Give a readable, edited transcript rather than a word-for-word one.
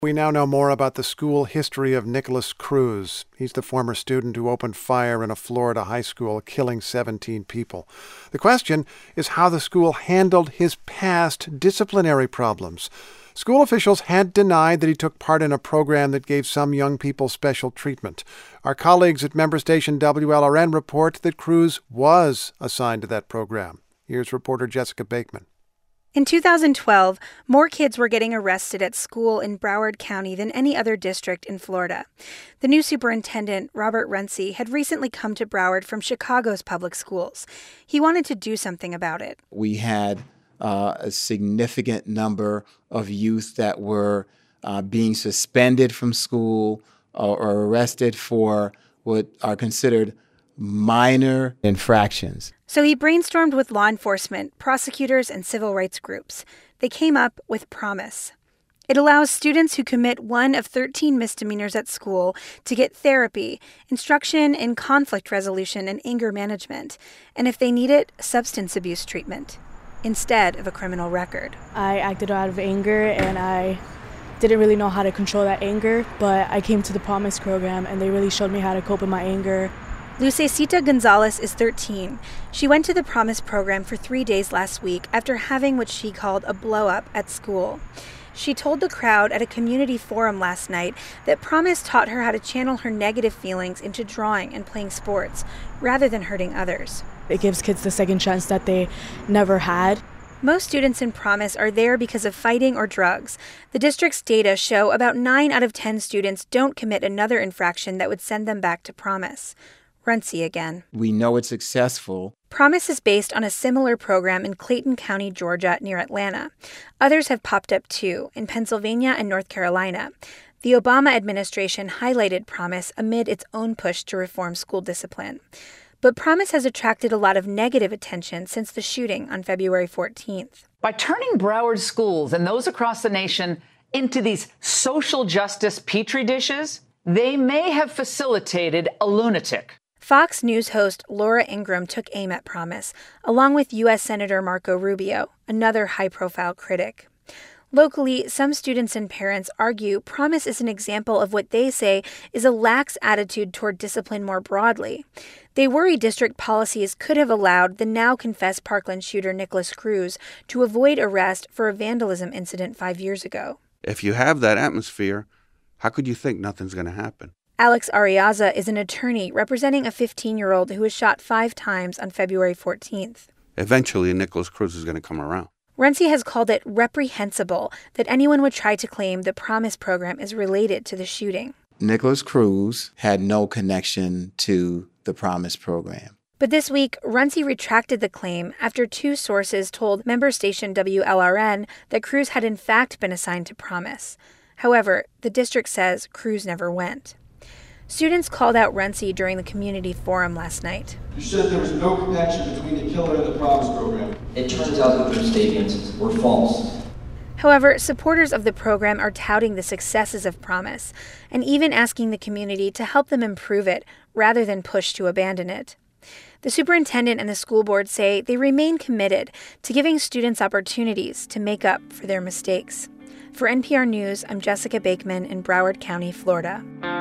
We now know more about the school history of Nikolas Cruz. He's the former student who opened fire in a Florida high school, killing 17 people. The question is how the school handled his past disciplinary problems. School officials had denied that he took part in a program that gave some young people special treatment. Our colleagues at member station WLRN report that Cruz was assigned to that program. Here's reporter Jessica Bakeman. In 2012, more kids were getting arrested at school in Broward County than any other district in Florida. The new superintendent, Robert Runcie, had recently come to Broward from Chicago's public schools. He wanted to do something about it. We had a significant number of youth that were being suspended from school or arrested for what are considered minor infractions. So he brainstormed with law enforcement, prosecutors, and civil rights groups. They came up with Promise. It allows students who commit one of 13 misdemeanors at school to get therapy, instruction in conflict resolution and anger management, and if they need it, substance abuse treatment, instead of a criminal record. I acted out of anger and I didn't really know how to control that anger, but I came to the Promise program and they really showed me how to cope with my anger. Lucecita Gonzalez is 13. She went to the Promise program for 3 days last week after having what she called a blow-up at school. She told the crowd at a community forum last night that Promise taught her how to channel her negative feelings into drawing and playing sports, rather than hurting others. It gives kids the second chance that they never had. Most students in Promise are there because of fighting or drugs. The district's data show about 9 out of 10 students don't commit another infraction that would send them back to Promise. Runcie again. We know it's successful. Promise is based on a similar program in Clayton County, Georgia, near Atlanta. Others have popped up too, in Pennsylvania and North Carolina. The Obama administration highlighted Promise amid its own push to reform school discipline. But Promise has attracted a lot of negative attention since the shooting on February 14th. By turning Broward schools and those across the nation into these social justice petri dishes, they may have facilitated a lunatic. Fox News host Laura Ingraham took aim at Promise, along with U.S. Senator Marco Rubio, another high-profile critic. Locally, some students and parents argue Promise is an example of what they say is a lax attitude toward discipline more broadly. They worry district policies could have allowed the now-confessed Parkland shooter Nikolas Cruz to avoid arrest for a vandalism incident 5 years ago. If you have that atmosphere, how could you think nothing's going to happen? Alex Ariaza is an attorney representing a 15-year-old who was shot 5 times on February 14th. Eventually, Nikolas Cruz is going to come around. Runcie has called it reprehensible that anyone would try to claim the Promise program is related to the shooting. Nikolas Cruz had no connection to the Promise program. But this week, Runcie retracted the claim after 2 sources told member station WLRN that Cruz had in fact been assigned to Promise. However, the district says Cruz never went. Students called out Runcie during the community forum last night. You said there was no connection between the killer and the Promise program. It turns out that those statements were false. However, supporters of the program are touting the successes of Promise and even asking the community to help them improve it rather than push to abandon it. The superintendent and the school board say they remain committed to giving students opportunities to make up for their mistakes. For NPR News, I'm Jessica Bakeman in Broward County, Florida.